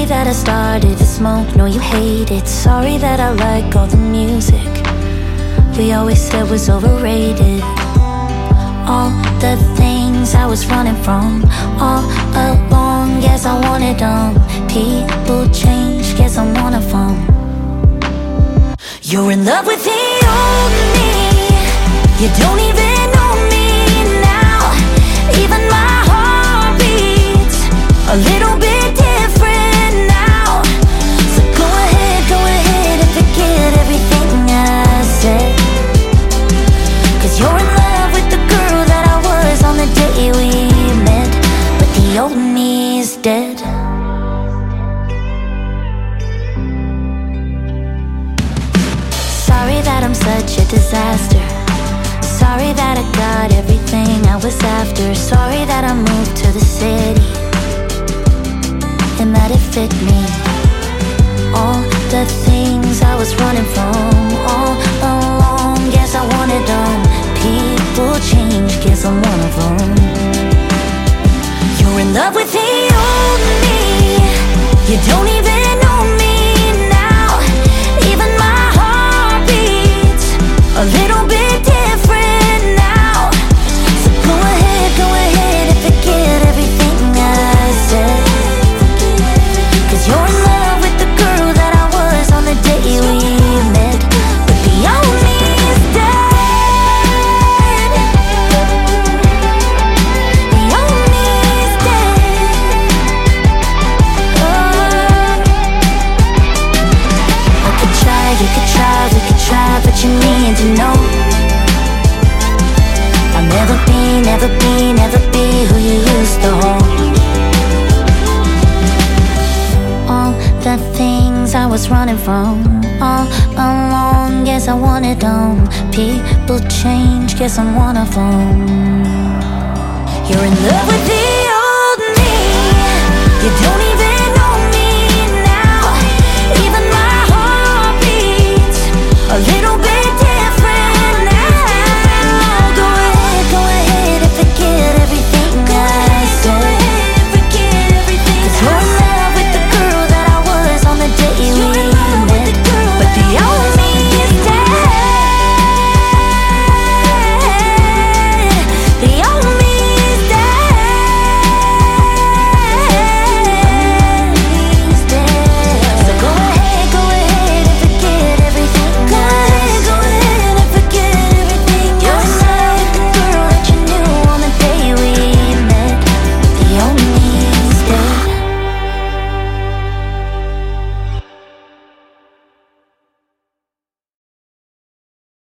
Sorry that I started to smoke, no you hate it. Sorry that I like all the music we always said was overrated. All the things I was running from all along, guess I wanted them. People change, guess I'm one of them. You're in love with the old me. You don't even know me now. Even my heart beats a little bit different now. So go ahead and forget everything I said. 'Cause you're in love with the girl that I was on the day we met. But the old me is dead. Sorry that I'm such a disaster. Sorry that I got everything I was after. Sorry that I moved to the city and that it fit me. All the things I was running from all along, guess I wanted them. People change, guess I'm one of them. You're in love with the old me. You don't even know me now. Even my heart beats a little bit different now. So go ahead and forget everything I said. 'Cause you're in love with the girl that I was on the day we met. But the old me is dead. The old me is dead. Oh. I could try, you could try, we could try, but you need to know I'll never be who you used to hold. All the things I was running from all along, guess I wanted them. People change, guess I'm one of them. You're in love with the old me. You don't